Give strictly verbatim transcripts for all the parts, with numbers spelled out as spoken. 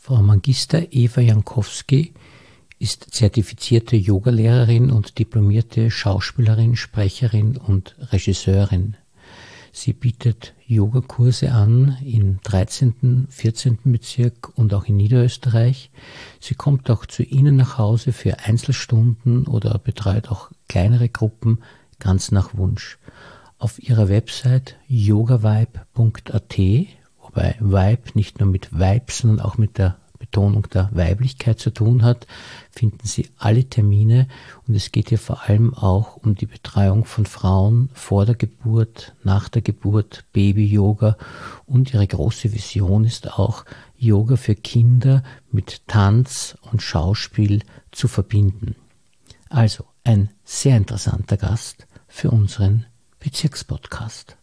Frau Magister Eva Jankowski ist zertifizierte Yogalehrerin und diplomierte Schauspielerin, Sprecherin und Regisseurin. Sie bietet Yogakurse an im dreizehnten, vierzehnten Bezirk und auch in Niederösterreich. Sie kommt auch zu Ihnen nach Hause für Einzelstunden oder betreut auch kleinere Gruppen ganz nach Wunsch. Auf ihrer Website yogavibe punkt a t, wobei Vibe nicht nur mit Vibe, sondern auch mit der Betonung der Weiblichkeit zu tun hat, finden Sie alle Termine, und es geht hier vor allem auch um die Betreuung von Frauen vor der Geburt, nach der Geburt, Baby-Yoga, und ihre große Vision ist auch, Yoga für Kinder mit Tanz und Schauspiel zu verbinden. Also ein sehr interessanter Gast für unseren Bezirkspodcast.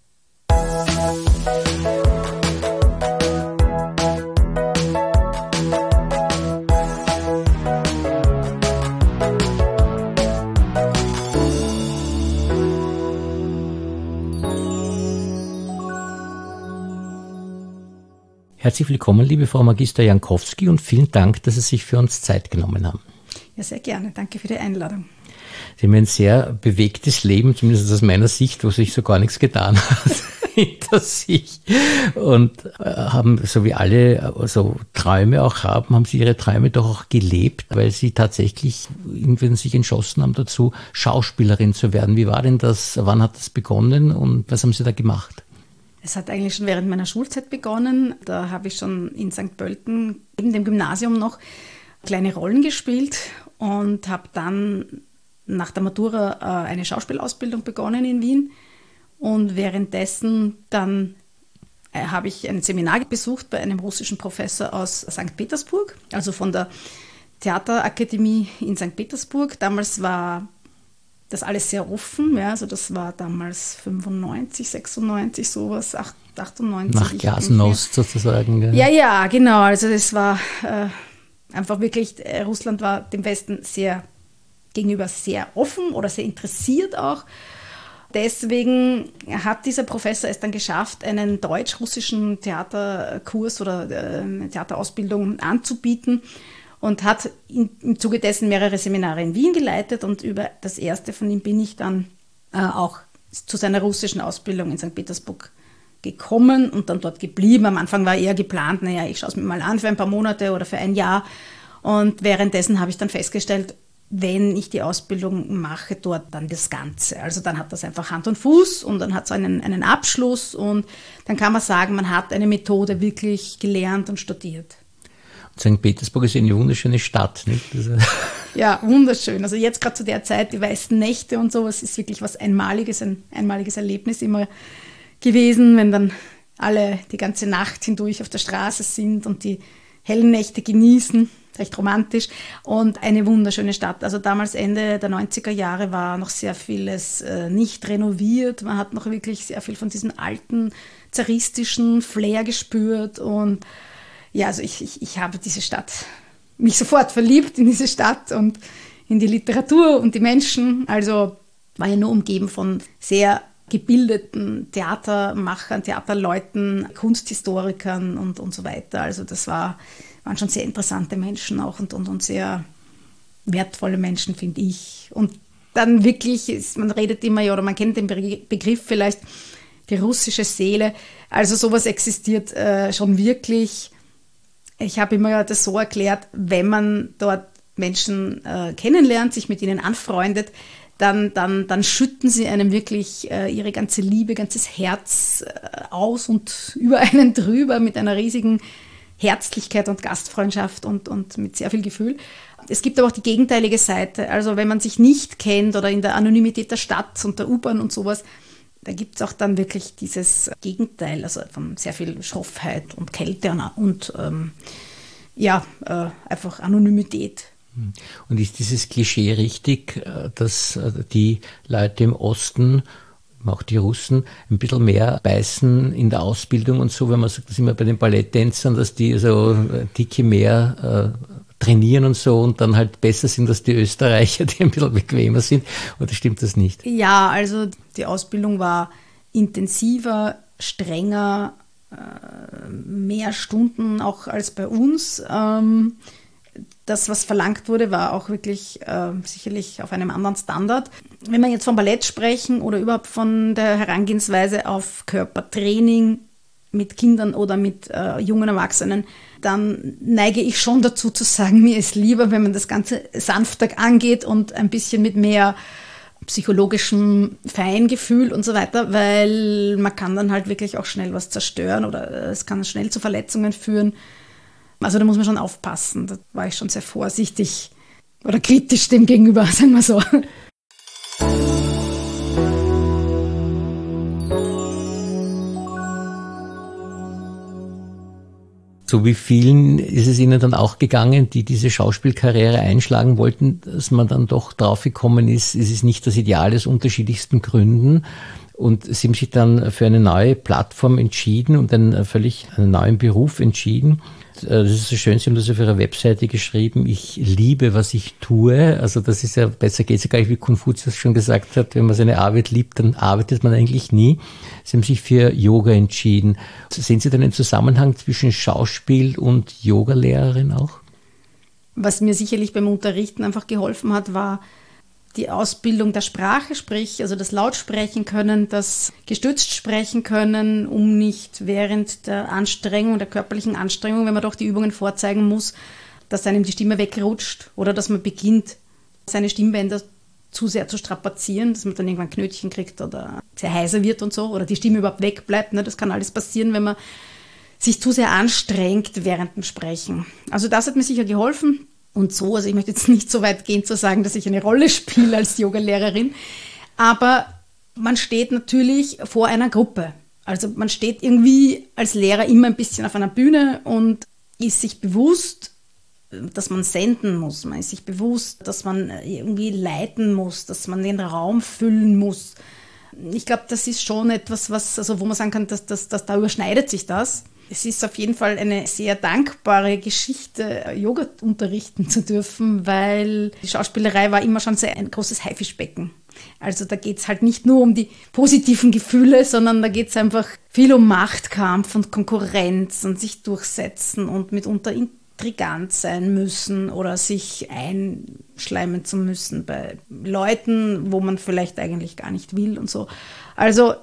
Herzlich willkommen, liebe Frau Magister Jankowski, und vielen Dank, dass Sie sich für uns Zeit genommen haben. Ja, sehr gerne. Danke für die Einladung. Sie haben ein sehr bewegtes Leben, zumindest aus meiner Sicht, wo sich so gar nichts getan hat hinter sich. Und haben, so wie alle so Träume auch haben, haben Sie Ihre Träume doch auch gelebt, weil Sie tatsächlich irgendwann sich entschlossen haben dazu, Schauspielerin zu werden. Wie war denn das? Wann hat das begonnen und was haben Sie da gemacht? Es hat eigentlich schon während meiner Schulzeit begonnen. Da habe ich schon in Sankt Pölten, neben dem Gymnasium noch, kleine Rollen gespielt und habe dann nach der Matura eine Schauspielausbildung begonnen in Wien. Und währenddessen dann habe ich ein Seminar besucht bei einem russischen Professor aus Sankt Petersburg, also von der Theaterakademie in Sankt Petersburg. Damals war das alles sehr offen, ja, also das war damals fünfundneunzig, sechsundneunzig, sowas, achtundneunzig. Nach Glasnost sozusagen. Ja. ja, ja, genau, also es war äh, einfach wirklich, äh, Russland war dem Westen sehr gegenüber sehr offen oder sehr interessiert auch. Deswegen hat dieser Professor es dann geschafft, einen deutsch-russischen Theaterkurs oder äh, Theaterausbildung anzubieten, und hat in, im Zuge dessen mehrere Seminare in Wien geleitet, und über das erste von ihm bin ich dann äh, auch zu seiner russischen Ausbildung in Sankt Petersburg gekommen und dann dort geblieben. Am Anfang war eher geplant, naja, ich schaue es mir mal an für ein paar Monate oder für ein Jahr, und währenddessen habe ich dann festgestellt, wenn ich die Ausbildung mache, dort dann das Ganze. Also dann hat das einfach Hand und Fuß und dann hat es einen, einen Abschluss, und dann kann man sagen, man hat eine Methode wirklich gelernt und studiert. Sankt Petersburg ist eine wunderschöne Stadt, nicht? Also ja, wunderschön. Also jetzt gerade zu der Zeit, die weißen Nächte und sowas, ist wirklich was Einmaliges, ein einmaliges Erlebnis immer gewesen, wenn dann alle die ganze Nacht hindurch auf der Straße sind und die hellen Nächte genießen. Recht romantisch und eine wunderschöne Stadt. Also damals Ende der neunziger Jahre war noch sehr vieles äh, nicht renoviert. Man hat noch wirklich sehr viel von diesem alten, zaristischen Flair gespürt, und ja, also ich, ich, ich habe diese Stadt, mich sofort verliebt in diese Stadt und in die Literatur und die Menschen. Also war ja nur umgeben von sehr gebildeten Theatermachern, Theaterleuten, Kunsthistorikern und, und so weiter. Also das war, waren schon sehr interessante Menschen auch und, und, und sehr wertvolle Menschen, finde ich. Und dann wirklich, ist, man redet immer, ja, oder man kennt den Begriff vielleicht, die russische Seele. Also sowas existiert äh, schon wirklich. Ich habe immer das so erklärt, wenn man dort Menschen äh, kennenlernt, sich mit ihnen anfreundet, dann, dann, dann schütten sie einem wirklich äh, ihre ganze Liebe, ganzes Herz äh, aus und über einen drüber mit einer riesigen Herzlichkeit und Gastfreundschaft und, und mit sehr viel Gefühl. Es gibt aber auch die gegenteilige Seite. Also wenn man sich nicht kennt oder in der Anonymität der Stadt und der U-Bahn und sowas, da gibt es auch dann wirklich dieses Gegenteil, also von sehr viel Schroffheit und Kälte und, und ähm, ja, äh, einfach Anonymität. Und ist dieses Klischee richtig, dass die Leute im Osten, auch die Russen, ein bisschen mehr beißen in der Ausbildung und so, wenn man sagt, das immer bei den Balletttänzern, dass die so dicke mehr äh, trainieren und so und dann halt besser sind als die Österreicher, die ein bisschen bequemer sind, oder stimmt das nicht? Ja, also die Ausbildung war intensiver, strenger, äh, mehr Stunden auch als bei uns. Ähm, das, was verlangt wurde, war auch wirklich äh, sicherlich auf einem anderen Standard. Wenn wir jetzt vom Ballett sprechen oder überhaupt von der Herangehensweise auf Körpertraining mit Kindern oder mit äh, jungen Erwachsenen, dann neige ich schon dazu zu sagen, mir ist lieber, wenn man das Ganze sanfter angeht und ein bisschen mit mehr psychologischem Feingefühl und so weiter, weil man kann dann halt wirklich auch schnell was zerstören oder es kann schnell zu Verletzungen führen. Also da muss man schon aufpassen. Da war ich schon sehr vorsichtig oder kritisch dem gegenüber, sagen wir so. So wie vielen ist es Ihnen dann auch gegangen, die diese Schauspielkarriere einschlagen wollten, dass man dann doch drauf gekommen ist, es ist nicht das Ideal aus unterschiedlichsten Gründen. Und Sie haben sich dann für eine neue Plattform entschieden und einen völlig einen neuen Beruf entschieden. Das ist so schön, Sie haben das auf Ihrer Webseite geschrieben, ich liebe, was ich tue. Also das ist ja, besser geht es ja gar nicht, wie Konfuzius schon gesagt hat, wenn man seine Arbeit liebt, dann arbeitet man eigentlich nie. Sie haben sich für Yoga entschieden. Sehen Sie dann einen Zusammenhang zwischen Schauspiel und Yogalehrerin auch? Was mir sicherlich beim Unterrichten einfach geholfen hat, war die Ausbildung der Sprache, sprich also das Lautsprechen können, das gestützt sprechen können, um nicht während der Anstrengung, der körperlichen Anstrengung, wenn man doch die Übungen vorzeigen muss, dass einem die Stimme wegrutscht oder dass man beginnt, seine Stimmbänder zu sehr zu strapazieren, dass man dann irgendwann Knötchen kriegt oder sehr heiser wird und so oder die Stimme überhaupt wegbleibt. Ne? Das kann alles passieren, wenn man sich zu sehr anstrengt während dem Sprechen. Also das hat mir sicher geholfen. Und so, also ich möchte jetzt nicht so weit gehen zu sagen, dass ich eine Rolle spiele als Yogalehrerin, aber man steht natürlich vor einer Gruppe. Also man steht irgendwie als Lehrer immer ein bisschen auf einer Bühne und ist sich bewusst, dass man senden muss. Man ist sich bewusst, dass man irgendwie leiten muss, dass man den Raum füllen muss. Ich glaube, das ist schon etwas, was, also wo man sagen kann, dass, dass, dass da überschneidet sich das. Es ist auf jeden Fall eine sehr dankbare Geschichte, Yoga unterrichten zu dürfen, weil die Schauspielerei war immer schon sehr ein großes Haifischbecken. Also da geht es halt nicht nur um die positiven Gefühle, sondern da geht es einfach viel um Machtkampf und Konkurrenz und sich durchsetzen und mitunter intrigant sein müssen oder sich einschleimen zu müssen bei Leuten, wo man vielleicht eigentlich gar nicht will und so. Also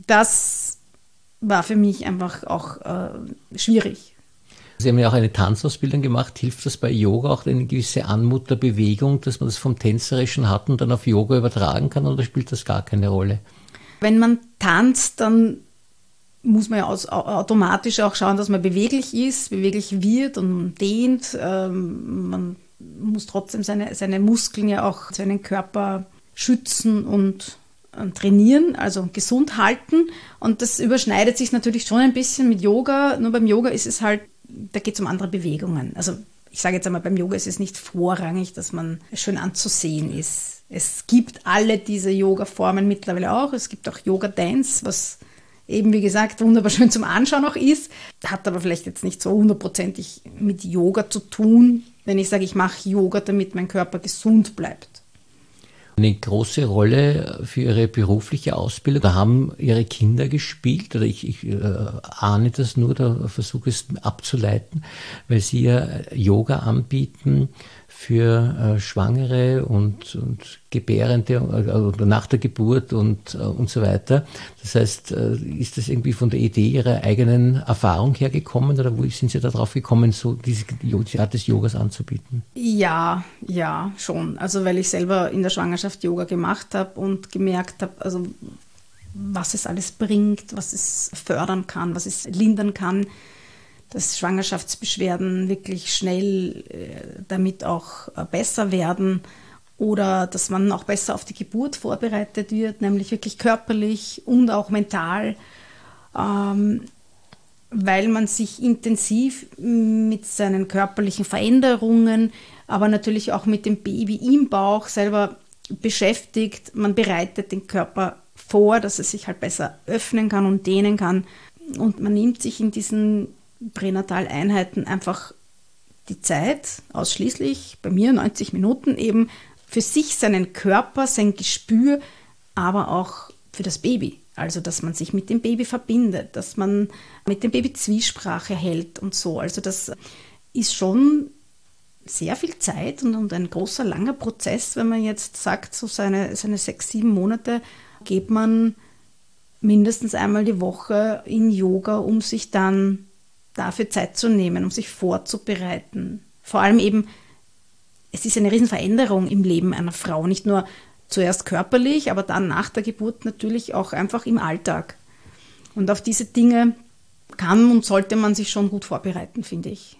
das war für mich einfach auch äh, schwierig. Sie haben ja auch eine Tanzausbildung gemacht. Hilft das bei Yoga auch eine gewisse Anmut der Bewegung, dass man das vom Tänzerischen hat und dann auf Yoga übertragen kann, oder spielt das gar keine Rolle? Wenn man tanzt, dann muss man ja aus, automatisch auch schauen, dass man beweglich ist, beweglich wird und dehnt. Ähm, man muss trotzdem seine, seine Muskeln ja auch, seinen Körper schützen und trainieren, also gesund halten, und das überschneidet sich natürlich schon ein bisschen mit Yoga, nur beim Yoga ist es halt, da geht es um andere Bewegungen. Also ich sage jetzt einmal, beim Yoga ist es nicht vorrangig, dass man schön anzusehen ist. Es gibt alle diese Yoga-Formen mittlerweile auch, es gibt auch Yoga-Dance, was eben wie gesagt wunderbar schön zum Anschauen auch ist, hat aber vielleicht jetzt nicht so hundertprozentig mit Yoga zu tun, wenn ich sage, ich mache Yoga, damit mein Körper gesund bleibt. Eine große Rolle für Ihre berufliche Ausbildung, da haben Ihre Kinder gespielt, oder ich, ich äh, ahne das nur, da versuche es abzuleiten, weil Sie ja Yoga anbieten für äh, Schwangere und, und Gebärende oder äh, nach der Geburt und, äh, und so weiter. Das heißt, äh, ist das irgendwie von der Idee Ihrer eigenen Erfahrung hergekommen oder wo sind Sie da drauf gekommen, so diese, diese Art des Yogas anzubieten? Ja, ja, schon. Also weil ich selber in der Schwangerschaft Yoga gemacht habe und gemerkt habe, also was es alles bringt, was es fördern kann, was es lindern kann, dass Schwangerschaftsbeschwerden wirklich schnell äh, damit auch äh, besser werden oder dass man auch besser auf die Geburt vorbereitet wird, nämlich wirklich körperlich und auch mental, ähm, weil man sich intensiv mit seinen körperlichen Veränderungen, aber natürlich auch mit dem Baby im Bauch selber beschäftigt. Man bereitet den Körper vor, dass er sich halt besser öffnen kann und dehnen kann, und man nimmt sich in diesen Pränataleinheiten einfach die Zeit, ausschließlich bei mir neunzig Minuten, eben für sich, seinen Körper, sein Gespür, aber auch für das Baby. Also, dass man sich mit dem Baby verbindet, dass man mit dem Baby Zwiesprache hält und so. Also, das ist schon sehr viel Zeit und, und ein großer, langer Prozess, wenn man jetzt sagt, so seine, seine sechs, sieben Monate geht man mindestens einmal die Woche in Yoga, um sich dann dafür Zeit zu nehmen, um sich vorzubereiten. Vor allem eben, es ist eine Riesenveränderung im Leben einer Frau, nicht nur zuerst körperlich, aber dann nach der Geburt natürlich auch einfach im Alltag. Und auf diese Dinge kann und sollte man sich schon gut vorbereiten, finde ich.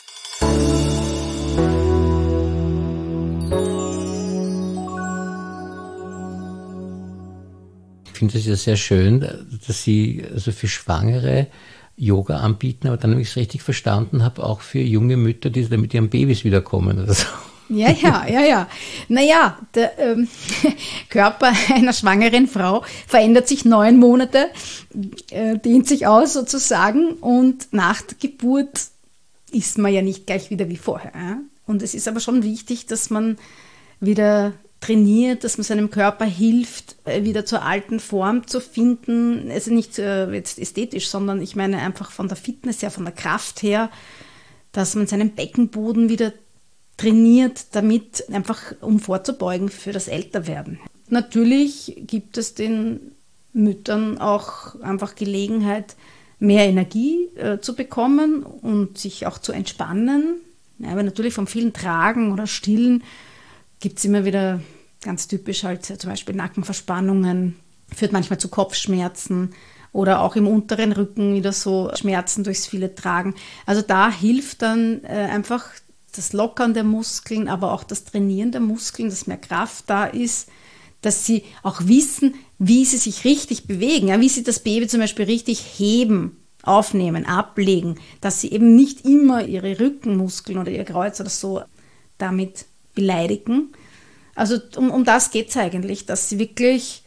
Ich finde es ja sehr schön, dass Sie also für Schwangere Yoga anbieten, aber dann, wenn ich es richtig verstanden habe, auch für junge Mütter, die dann mit ihren Babys wiederkommen oder so. Ja, ja, ja, ja. Naja, der ähm, Körper einer schwangeren Frau verändert sich neun Monate, äh, dehnt sich aus sozusagen, und nach der Geburt ist man ja nicht gleich wieder wie vorher. Ja? Und es ist aber schon wichtig, dass man wieder trainiert, dass man seinem Körper hilft, wieder zur alten Form zu finden. Also nicht äh, jetzt ästhetisch, sondern ich meine einfach von der Fitness her, von der Kraft her, dass man seinen Beckenboden wieder trainiert, damit einfach, um vorzubeugen für das Älterwerden. Natürlich gibt es den Müttern auch einfach Gelegenheit, mehr Energie äh, zu bekommen und sich auch zu entspannen. Ja, aber natürlich vom vielen Tragen oder Stillen gibt es immer wieder ganz typisch halt zum Beispiel Nackenverspannungen, führt manchmal zu Kopfschmerzen oder auch im unteren Rücken wieder so Schmerzen durchs viele Tragen. Also da hilft dann äh, einfach das Lockern der Muskeln, aber auch das Trainieren der Muskeln, dass mehr Kraft da ist, dass sie auch wissen, wie sie sich richtig bewegen, ja, wie sie das Baby zum Beispiel richtig heben, aufnehmen, ablegen, dass sie eben nicht immer ihre Rückenmuskeln oder ihr Kreuz oder so damit beleidigen. Also um, um das geht es eigentlich, dass sie wirklich,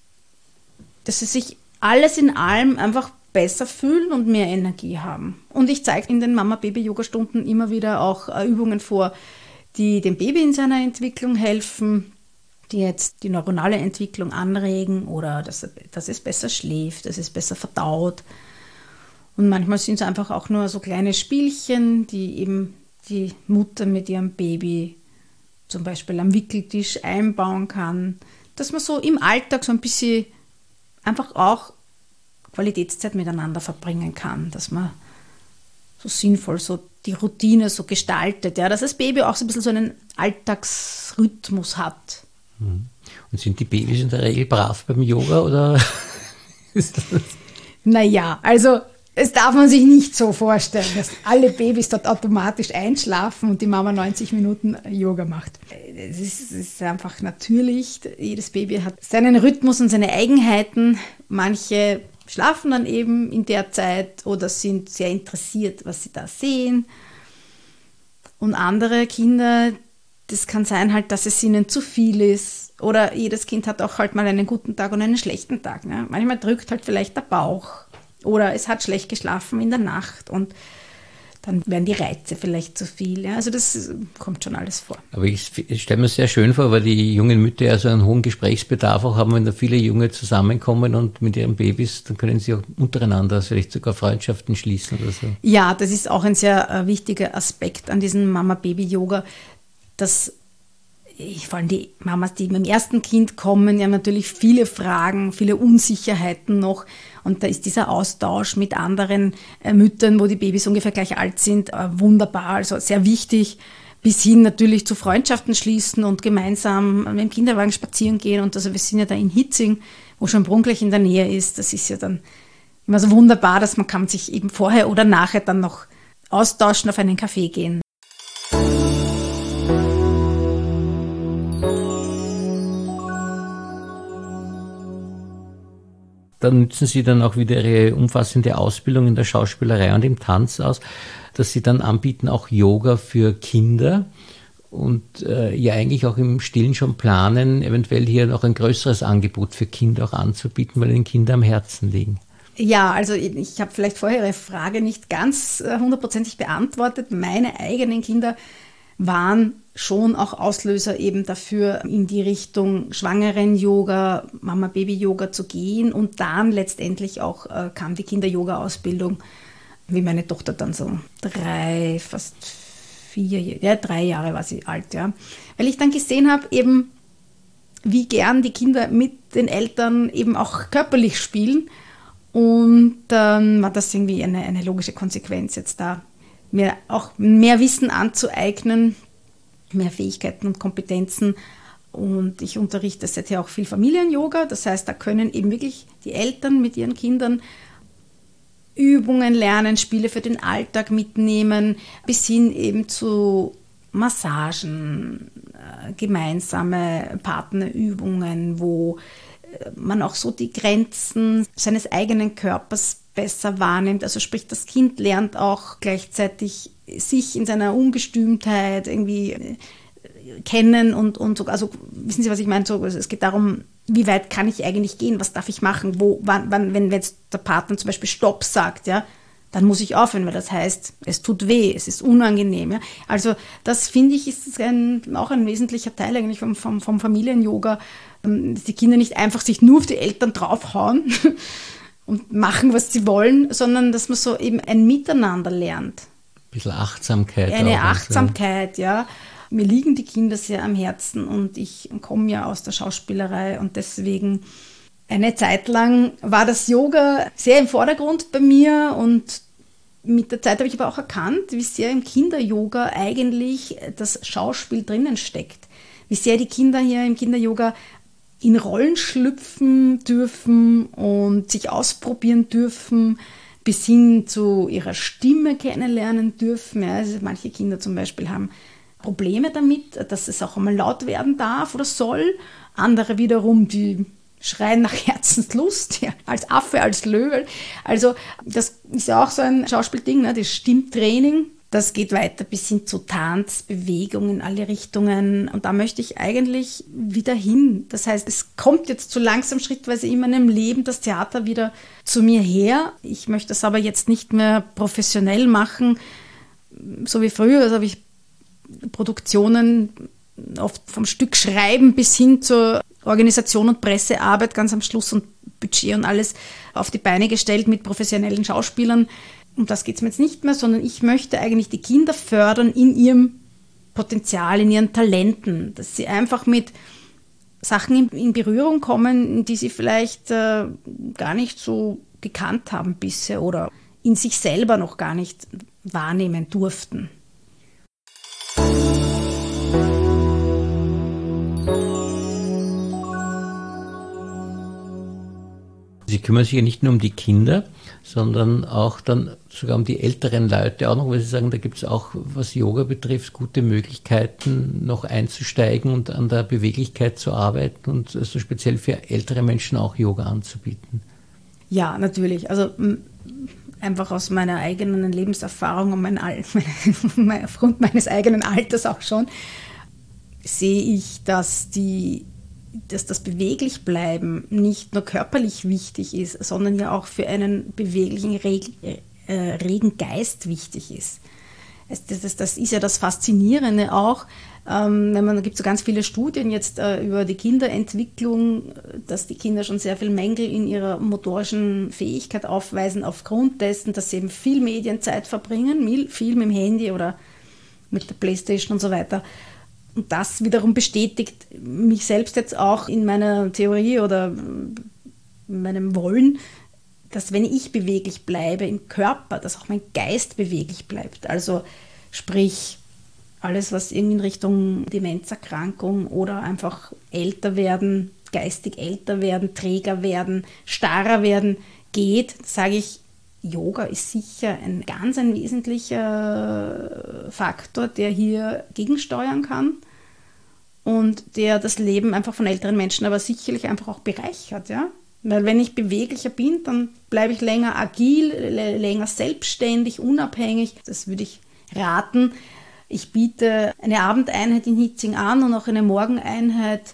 dass sie sich alles in allem einfach besser fühlen und mehr Energie haben. Und ich zeige in den Mama-Baby-Yoga-Stunden immer wieder auch äh, Übungen vor, die dem Baby in seiner Entwicklung helfen, die jetzt die neuronale Entwicklung anregen oder dass, dass es besser schläft, dass es besser verdaut. Und manchmal sind es einfach auch nur so kleine Spielchen, die eben die Mutter mit ihrem Baby zum Beispiel am Wickeltisch einbauen kann, dass man so im Alltag so ein bisschen einfach auch Qualitätszeit miteinander verbringen kann, dass man so sinnvoll so die Routine so gestaltet, ja, dass das Baby auch so ein bisschen so einen Alltagsrhythmus hat. Und sind die Babys in der Regel brav beim Yoga oder ist das? Naja, also es darf man sich nicht so vorstellen, dass alle Babys dort automatisch einschlafen und die Mama neunzig Minuten Yoga macht. Es ist, es ist einfach natürlich, jedes Baby hat seinen Rhythmus und seine Eigenheiten. Manche schlafen dann eben in der Zeit oder sind sehr interessiert, was sie da sehen. Und andere Kinder, das kann sein halt, dass es ihnen zu viel ist. Oder jedes Kind hat auch halt mal einen guten Tag und einen schlechten Tag. Ne? Manchmal drückt halt vielleicht der Bauch. Oder es hat schlecht geschlafen in der Nacht und dann werden die Reize vielleicht zu viel. Ja? Also das kommt schon alles vor. Aber ich, ich stelle mir sehr schön vor, weil die jungen Mütter ja so einen hohen Gesprächsbedarf auch haben, wenn da viele Junge zusammenkommen und mit ihren Babys, dann können sie auch untereinander vielleicht sogar Freundschaften schließen oder so. Ja, das ist auch ein sehr äh, wichtiger Aspekt an diesem Mama-Baby-Yoga, dass vor allem die Mamas, die mit dem ersten Kind kommen, die haben natürlich viele Fragen, viele Unsicherheiten noch. Und da ist dieser Austausch mit anderen äh, Müttern, wo die Babys ungefähr gleich alt sind, äh, wunderbar, also sehr wichtig, bis hin natürlich zu Freundschaften schließen und gemeinsam mit dem Kinderwagen spazieren gehen. Und also wir sind ja da in Hitzing, wo schon Brunn gleich in der Nähe ist. Das ist ja dann immer so wunderbar, dass man kann sich eben vorher oder nachher dann noch austauschen, auf einen Kaffee gehen. Dann nützen Sie dann auch wieder Ihre umfassende Ausbildung in der Schauspielerei und im Tanz aus, dass Sie dann anbieten auch Yoga für Kinder und äh, ja eigentlich auch im Stillen schon planen, eventuell hier noch ein größeres Angebot für Kinder auch anzubieten, weil Ihnen Kinder am Herzen liegen. Ja, also ich habe vielleicht vorher Ihre Frage nicht ganz hundertprozentig beantwortet. Meine eigenen Kinder waren schon auch Auslöser eben dafür, in die Richtung Schwangeren-Yoga, Mama-Baby-Yoga zu gehen. Und dann letztendlich auch äh, kam die Kinder-Yoga-Ausbildung, wie meine Tochter dann so drei, fast vier, ja, drei Jahre war sie alt, ja. Weil ich dann gesehen habe, eben, wie gern die Kinder mit den Eltern eben auch körperlich spielen. Und dann war das irgendwie eine, eine logische Konsequenz, jetzt da mir auch mehr Wissen anzueignen, mehr Fähigkeiten und Kompetenzen. Und ich unterrichte seither auch viel Familien-Yoga. Das heißt, da können eben wirklich die Eltern mit ihren Kindern Übungen lernen, Spiele für den Alltag mitnehmen, bis hin eben zu Massagen, gemeinsame Partnerübungen, wo man auch so die Grenzen seines eigenen Körpers besser wahrnimmt. Also sprich, das Kind lernt auch gleichzeitig sich in seiner Ungestümtheit irgendwie kennen und, und so. Also wissen Sie, was ich meine? So, also es geht darum, wie weit kann ich eigentlich gehen? Was darf ich machen? Wo, wann, wann, wenn jetzt der Partner zum Beispiel Stopp sagt, ja, dann muss ich aufhören, weil das heißt, es tut weh, es ist unangenehm. Ja? Also das, finde ich, ist ein, auch ein wesentlicher Teil eigentlich vom, vom, vom Familien-Yoga, dass die Kinder nicht einfach sich nur auf die Eltern draufhauen und machen, was sie wollen, sondern dass man so eben ein Miteinander lernt. Ein bisschen Achtsamkeit. Eine auch Achtsamkeit, so. Ja. Mir liegen die Kinder sehr am Herzen und ich komme ja aus der Schauspielerei und deswegen eine Zeit lang war das Yoga sehr im Vordergrund bei mir und mit der Zeit habe ich aber auch erkannt, wie sehr im Kinder-Yoga eigentlich das Schauspiel drinnen steckt. Wie sehr die Kinder hier im Kinder-Yoga in Rollen schlüpfen dürfen und sich ausprobieren dürfen, bis hin zu ihrer Stimme kennenlernen dürfen. Ja, also manche Kinder zum Beispiel haben Probleme damit, dass es auch einmal laut werden darf oder soll. Andere wiederum, die schreien nach Herzenslust, ja, als Affe, als Löwe. Also das ist ja auch so ein Schauspielding, ne, das Stimmtraining. Das geht weiter bis hin zu Tanz, Bewegung in alle Richtungen. Und da möchte ich eigentlich wieder hin. Das heißt, es kommt jetzt so langsam schrittweise in meinem Leben das Theater wieder zu mir her. Ich möchte das aber jetzt nicht mehr professionell machen, so wie früher. Also habe ich Produktionen oft vom Stück schreiben bis hin zur Organisation und Pressearbeit ganz am Schluss und Budget und alles auf die Beine gestellt mit professionellen Schauspielern. Um das geht es mir jetzt nicht mehr, sondern ich möchte eigentlich die Kinder fördern in ihrem Potenzial, in ihren Talenten, dass sie einfach mit Sachen in, in Berührung kommen, die sie vielleicht äh, gar nicht so gekannt haben bisher oder in sich selber noch gar nicht wahrnehmen durften. Sie kümmern sich ja nicht nur um die Kinder, sondern auch dann sogar um die älteren Leute auch noch, weil Sie sagen, da gibt es auch, was Yoga betrifft, gute Möglichkeiten, noch einzusteigen und an der Beweglichkeit zu arbeiten und so also speziell für ältere Menschen auch Yoga anzubieten. Ja, natürlich. Also einfach aus meiner eigenen Lebenserfahrung und mein Al- mein, aufgrund meines eigenen Alters auch schon, sehe ich, dass die dass das Beweglichbleiben nicht nur körperlich wichtig ist, sondern ja auch für einen beweglichen, reg, äh, regen Geist wichtig ist. Das, das, das ist ja das Faszinierende auch. Ähm, wenn man, da gibt es so ganz viele Studien jetzt äh, über die Kinderentwicklung, dass die Kinder schon sehr viel Mängel in ihrer motorischen Fähigkeit aufweisen, aufgrund dessen, dass sie eben viel Medienzeit verbringen, viel mit dem Handy oder mit der Playstation und so weiter. Und das wiederum bestätigt mich selbst jetzt auch in meiner Theorie oder in meinem Wollen, dass wenn ich beweglich bleibe im Körper, dass auch mein Geist beweglich bleibt. Also sprich, alles, was irgendwie in Richtung Demenzerkrankung oder einfach älter werden, geistig älter werden, träger werden, starrer werden geht, sage ich, Yoga ist sicher ein ganz ein wesentlicher Faktor, der hier gegensteuern kann und der das Leben einfach von älteren Menschen aber sicherlich einfach auch bereichert. Ja? Weil wenn ich beweglicher bin, dann bleibe ich länger agil, länger selbstständig, unabhängig. Das würde ich raten. Ich biete eine Abendeinheit in Hitzing an und auch eine Morgeneinheit,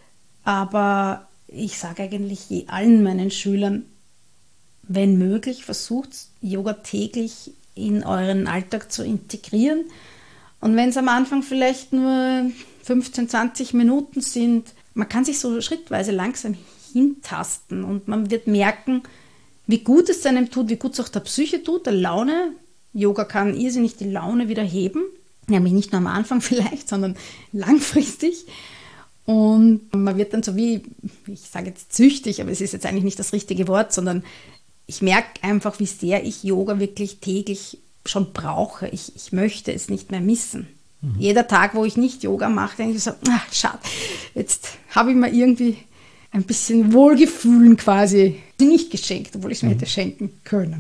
aber ich sage eigentlich allen meinen Schülern, wenn möglich, versucht Yoga täglich in euren Alltag zu integrieren Und wenn es am Anfang vielleicht nur fünfzehn, zwanzig Minuten sind, man kann sich so schrittweise langsam hintasten und man wird merken, wie gut es einem tut, wie gut es auch der Psyche tut, der Laune. Yoga kann irrsinnig die Laune wieder heben, nämlich nicht nur am Anfang vielleicht, sondern langfristig. Und man wird dann so wie, ich sage jetzt süchtig, aber es ist jetzt eigentlich nicht das richtige Wort, sondern ich merke einfach, wie sehr ich Yoga wirklich täglich schon brauche. Ich, ich möchte es nicht mehr missen. Mhm. Jeder Tag, wo ich nicht Yoga mache, denke ich so, ach, schade, jetzt habe ich mir irgendwie ein bisschen Wohlgefühlen quasi nicht geschenkt, obwohl ich es mir mhm. hätte schenken können.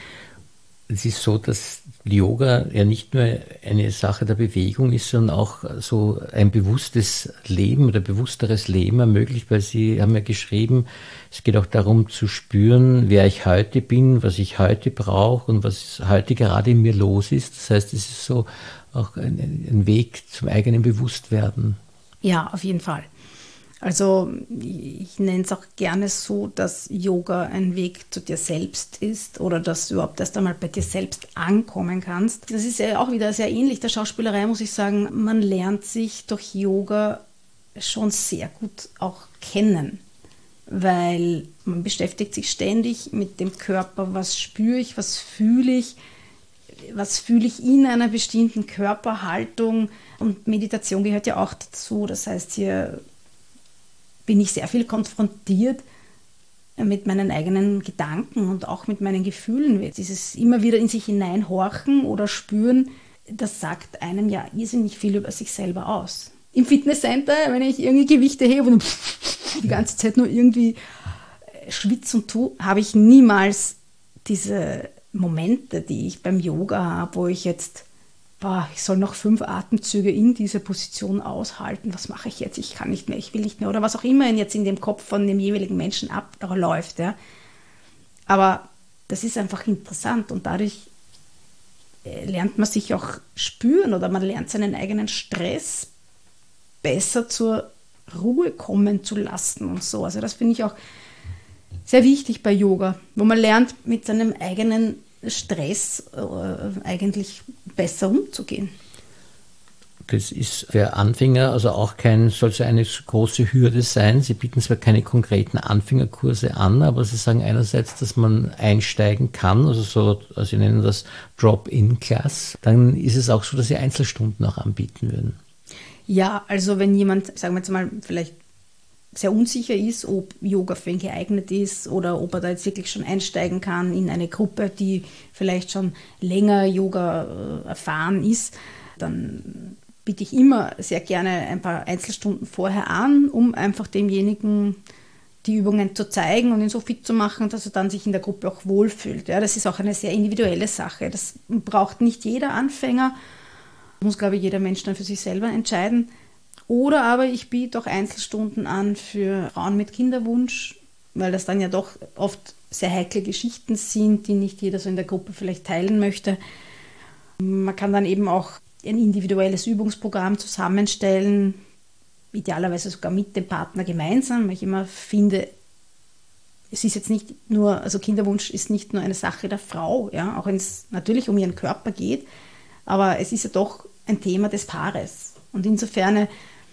Es ist so, dass Yoga ja nicht nur eine Sache der Bewegung ist, sondern auch so ein bewusstes Leben oder bewussteres Leben ermöglicht, weil Sie haben ja geschrieben, es geht auch darum zu spüren, wer ich heute bin, was ich heute brauche und was heute gerade in mir los ist. Das heißt, es ist so auch ein, ein Weg zum eigenen Bewusstwerden. Ja, auf jeden Fall. Also ich nenne es auch gerne so, dass Yoga ein Weg zu dir selbst ist oder dass du überhaupt erst einmal bei dir selbst ankommen kannst. Das ist ja auch wieder sehr ähnlich der Schauspielerei, muss ich sagen. Man lernt sich durch Yoga schon sehr gut auch kennen, weil man beschäftigt sich ständig mit dem Körper. Was spüre ich, was fühle ich, was fühle ich in einer bestimmten Körperhaltung? Und Meditation gehört ja auch dazu. Das heißt, hier bin ich sehr viel konfrontiert mit meinen eigenen Gedanken und auch mit meinen Gefühlen. Dieses immer wieder in sich hineinhorchen oder spüren, das sagt einem ja irrsinnig viel über sich selber aus. Im Fitnesscenter, wenn ich irgendwie Gewichte hebe und die ganze Zeit nur irgendwie schwitze und tue, habe ich niemals diese Momente, die ich beim Yoga habe, wo ich jetzt boah, ich soll noch fünf Atemzüge in dieser Position aushalten, was mache ich jetzt, ich kann nicht mehr, ich will nicht mehr, oder was auch immer jetzt in dem Kopf von dem jeweiligen Menschen abläuft. Ja. Aber das ist einfach interessant und dadurch lernt man sich auch spüren oder man lernt seinen eigenen Stress besser zur Ruhe kommen zu lassen und so. Also das finde ich auch sehr wichtig bei Yoga, wo man lernt, mit seinem eigenen Stress äh, eigentlich besser umzugehen. Das ist für Anfänger also auch kein, soll so eine große Hürde sein. Sie bieten zwar keine konkreten Anfängerkurse an, aber Sie sagen einerseits, dass man einsteigen kann, also so, also Sie nennen das Drop-in-Class. Dann ist es auch so, dass Sie Einzelstunden auch anbieten würden. Ja, also wenn jemand, sagen wir jetzt mal, vielleicht sehr unsicher ist, ob Yoga für ihn geeignet ist oder ob er da jetzt wirklich schon einsteigen kann in eine Gruppe, die vielleicht schon länger Yoga erfahren ist, dann biete ich immer sehr gerne ein paar Einzelstunden vorher an, um einfach demjenigen die Übungen zu zeigen und ihn so fit zu machen, dass er dann sich in der Gruppe auch wohlfühlt. Ja, das ist auch eine sehr individuelle Sache. Das braucht nicht jeder Anfänger, muss, glaube ich, jeder Mensch dann für sich selber entscheiden. Oder aber ich biete auch Einzelstunden an für Frauen mit Kinderwunsch, weil das dann ja doch oft sehr heikle Geschichten sind, die nicht jeder so in der Gruppe vielleicht teilen möchte. Man kann dann eben auch ein individuelles Übungsprogramm zusammenstellen, idealerweise sogar mit dem Partner gemeinsam, weil ich immer finde, es ist jetzt nicht nur, also Kinderwunsch ist nicht nur eine Sache der Frau, ja, auch wenn es natürlich um ihren Körper geht, aber es ist ja doch ein Thema des Paares. Und insofern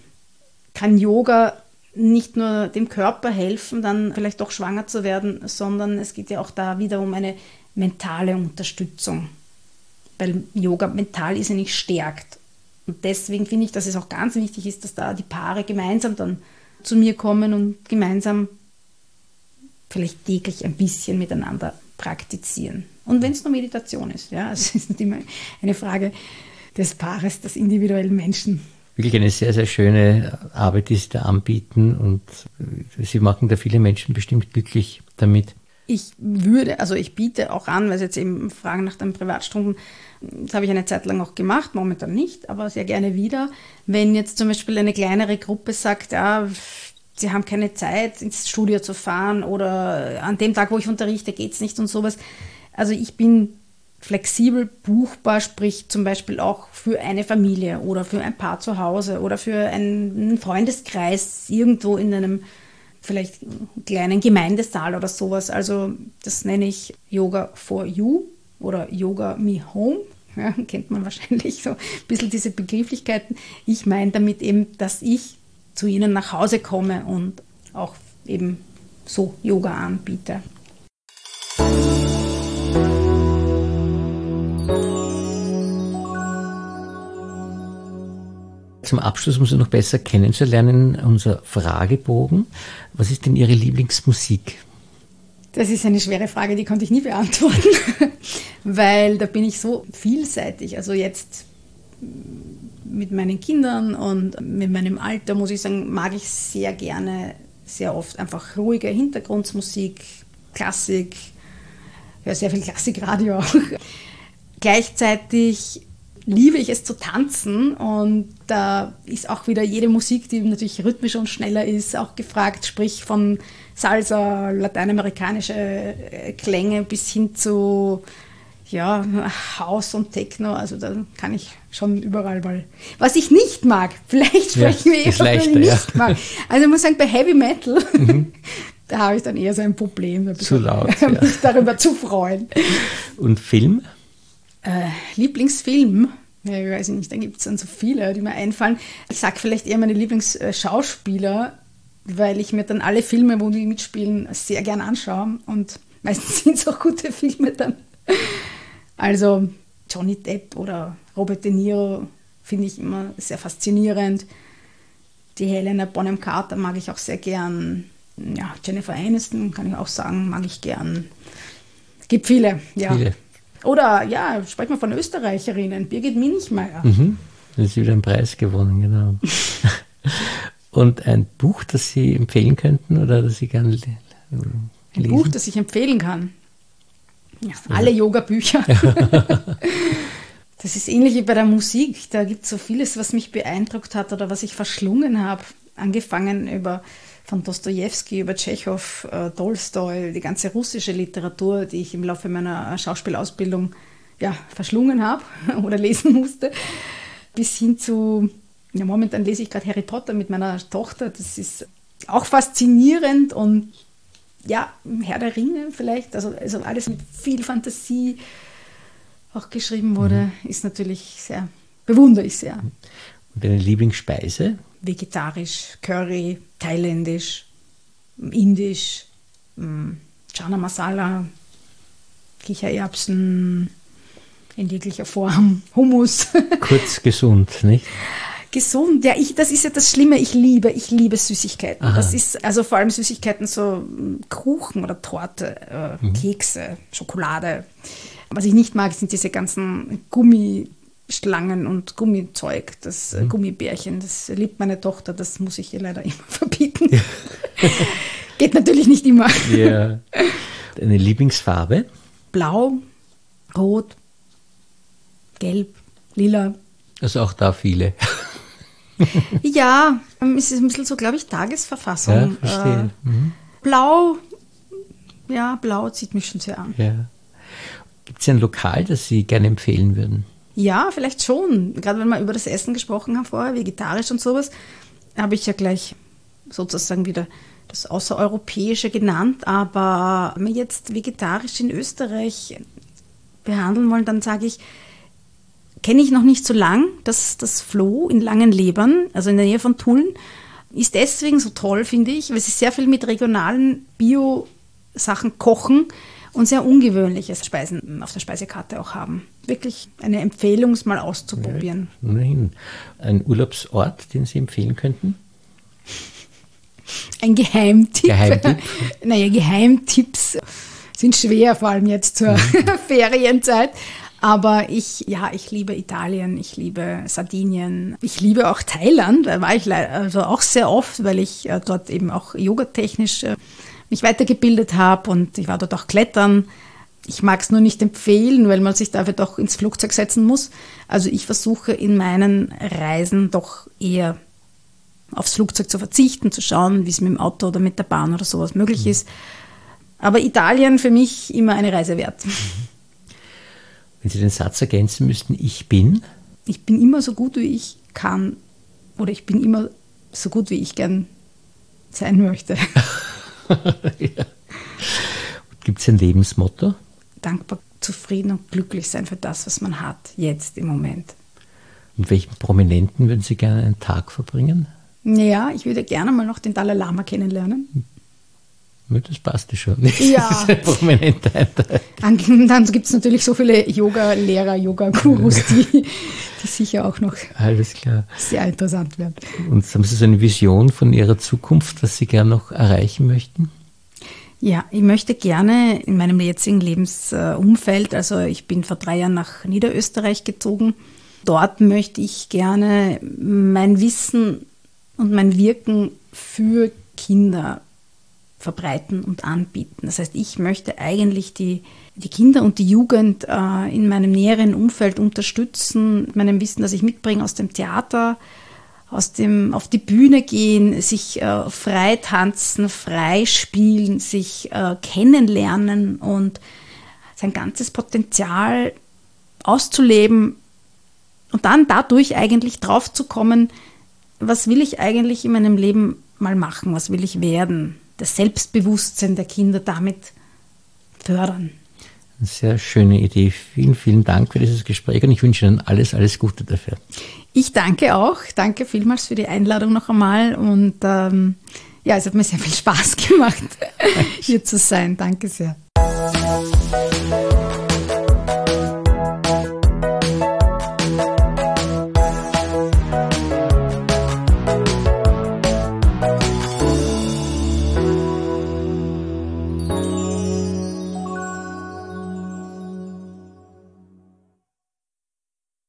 kann Yoga nicht nur dem Körper helfen, dann vielleicht doch schwanger zu werden, sondern es geht ja auch da wieder um eine mentale Unterstützung, weil Yoga mental ist ja nicht stärkt. Und deswegen finde ich, dass es auch ganz wichtig ist, dass da die Paare gemeinsam dann zu mir kommen und gemeinsam vielleicht täglich ein bisschen miteinander praktizieren. Und wenn es nur Meditation ist, ja, es ist nicht immer eine Frage des Paares, des individuellen Menschen. Wirklich eine sehr, sehr schöne Arbeit, die Sie da anbieten und Sie machen da viele Menschen bestimmt glücklich damit. Ich würde, also ich biete auch an, weil Sie jetzt eben fragen nach den Privatstunden, das habe ich eine Zeit lang auch gemacht, momentan nicht, aber sehr gerne wieder. Wenn jetzt zum Beispiel eine kleinere Gruppe sagt, ja, sie haben keine Zeit, ins Studio zu fahren oder an dem Tag, wo ich unterrichte, geht es nicht und sowas. Also ich bin flexibel buchbar, sprich zum Beispiel auch für eine Familie oder für ein Paar zu Hause oder für einen Freundeskreis irgendwo in einem vielleicht kleinen Gemeindesaal oder sowas. Also das nenne ich Yoga for You oder Yoga Me Home. ja, kennt man wahrscheinlich so ein bisschen diese Begrifflichkeiten. Ich meine damit eben, dass ich zu ihnen nach Hause komme und auch eben so Yoga anbiete. Zum Abschluss, um Sie noch besser kennenzulernen, unser Fragebogen. Was ist denn Ihre Lieblingsmusik? Das ist eine schwere Frage, die konnte ich nie beantworten, weil da bin ich so vielseitig. Also jetzt mit meinen Kindern und mit meinem Alter, muss ich sagen, mag ich sehr gerne, sehr oft einfach ruhige Hintergrundmusik, Klassik, ja, sehr viel Klassikradio auch. Gleichzeitig liebe ich es zu tanzen und da ist auch wieder jede Musik, die natürlich rhythmisch und schneller ist, auch gefragt, sprich von Salsa, lateinamerikanische Klänge bis hin zu ja, House und Techno, also da kann ich schon überall mal. Was ich nicht mag, vielleicht sprechen ja, wir eher, was ich nicht ja. mag. Also ich muss sagen, bei Heavy Metal, mhm. da habe ich dann eher so ein Problem, ein zu laut, mich ja. darüber zu freuen. Und Film? Äh, Lieblingsfilm? Ja, ich weiß nicht, da gibt es dann so viele, die mir einfallen. Ich sage vielleicht eher meine Lieblingsschauspieler, weil ich mir dann alle Filme, wo die mitspielen, sehr gern anschaue und meistens sind es auch gute Filme dann. Also Johnny Depp oder Robert De Niro finde ich immer sehr faszinierend. Die Helena Bonham Carter mag ich auch sehr gern. Ja, Jennifer Aniston kann ich auch sagen, mag ich gern. Es gibt viele, ja. Viele. Oder, ja, sprechen wir von Österreicherinnen, Birgit Minichmeier. Mhm. Da ist wieder einen Preis gewonnen, genau. Und ein Buch, das Sie empfehlen könnten oder das Sie gerne lesen? Ein Buch, das ich empfehlen kann? Ja, alle ja. Yoga-Bücher. Das ist ähnlich wie bei der Musik. Da gibt es so vieles, was mich beeindruckt hat oder was ich verschlungen habe. Angefangen über von Dostojewski über Tschechow, äh, Tolstoi, die ganze russische Literatur, die ich im Laufe meiner Schauspielausbildung ja, verschlungen habe oder lesen musste, bis hin zu, ja, momentan lese ich gerade Harry Potter mit meiner Tochter. Das ist auch faszinierend und ja, Herr der Ringe vielleicht, also, also alles mit viel Fantasie auch geschrieben wurde, mhm. ist natürlich sehr, bewundere ich sehr. Und deine Lieblingsspeise? Vegetarisch, Curry, thailändisch, indisch, Chana Masala, Kichererbsen in jeglicher Form, Hummus. Kurz gesund, nicht? Gesund, ja, ich, das ist ja das Schlimme, ich liebe, ich liebe Süßigkeiten. Aha. Das ist, also vor allem Süßigkeiten, so Kuchen oder Torte, äh, mhm. Kekse, Schokolade. Was ich nicht mag, sind diese ganzen Gummischlangen und Gummizeug, das mhm. Gummibärchen, das liebt meine Tochter, das muss ich ihr leider immer verbieten. Ja. Geht natürlich nicht immer. Ja. Deine Lieblingsfarbe? Blau, Rot, Gelb, Lila. Also auch da viele. Ja, es ist ein bisschen so, glaube ich, Tagesverfassung. Ja, verstehe. Mhm. Blau, ja, Blau zieht mich schon sehr an. Ja. Gibt es ein Lokal, das Sie gerne empfehlen würden? Ja, vielleicht schon. Gerade wenn wir über das Essen gesprochen haben vorher, vegetarisch und sowas, habe ich ja gleich sozusagen wieder das Außereuropäische genannt. Aber wenn wir jetzt vegetarisch in Österreich behandeln wollen, dann sage ich, kenne ich noch nicht so lang, das, das Floh in Langenlebern, also in der Nähe von Tulln, ist deswegen so toll, finde ich, weil sie sehr viel mit regionalen Bio-Sachen kochen und sehr ungewöhnliche Speisen auf der Speisekarte auch haben. Wirklich eine Empfehlung, es mal auszuprobieren. Ja, nein. Ein Urlaubsort, den Sie empfehlen könnten? Ein Geheimtipp? Geheimtipp? Naja, Geheimtipps sind schwer, vor allem jetzt zur Ferienzeit. Aber ich, ja, ich liebe Italien, ich liebe Sardinien, ich liebe auch Thailand, da war ich leider, also auch sehr oft, weil ich äh, dort eben auch yogatechnisch äh, mich weitergebildet habe und ich war dort auch klettern. Ich mag es nur nicht empfehlen, weil man sich dafür doch ins Flugzeug setzen muss. Also ich versuche in meinen Reisen doch eher aufs Flugzeug zu verzichten, zu schauen, wie es mit dem Auto oder mit der Bahn oder sowas möglich mhm. ist. Aber Italien für mich immer eine Reise wert. Mhm. Wenn Sie den Satz ergänzen müssten, ich bin? Ich bin immer so gut, wie ich kann. Oder ich bin immer so gut, wie ich gern sein möchte. Ja. Gibt es ein Lebensmotto? Dankbar zufrieden und glücklich sein für das, was man hat, jetzt im Moment. Mit welchen Prominenten würden Sie gerne einen Tag verbringen? Ja, ich würde gerne mal noch den Dalai Lama kennenlernen. Das passt schon. Ja. Dann, dann gibt es natürlich so viele Yoga-Lehrer, Yoga-Gurus, die, die sicher auch noch Alles klar. sehr interessant werden. Und haben Sie so eine Vision von Ihrer Zukunft, was Sie gerne noch erreichen möchten? Ja, ich möchte gerne in meinem jetzigen Lebensumfeld, also ich bin vor drei Jahren nach Niederösterreich gezogen, dort möchte ich gerne mein Wissen und mein Wirken für Kinder verbreiten und anbieten. Das heißt, ich möchte eigentlich die, die Kinder und die Jugend äh, in meinem näheren Umfeld unterstützen, mit meinem Wissen, das ich mitbringe aus dem Theater, aus dem auf die Bühne gehen, sich äh, frei tanzen, frei spielen, sich äh, kennenlernen und sein ganzes Potenzial auszuleben und dann dadurch eigentlich drauf zu kommen, was will ich eigentlich in meinem Leben mal machen, was will ich werden? Das Selbstbewusstsein der Kinder damit fördern. Eine sehr schöne Idee. Vielen, vielen Dank für dieses Gespräch und ich wünsche Ihnen alles, alles Gute dafür. Ich danke auch. Danke vielmals für die Einladung noch einmal und ähm, ja, es hat mir sehr viel Spaß gemacht, hier zu sein. Danke sehr.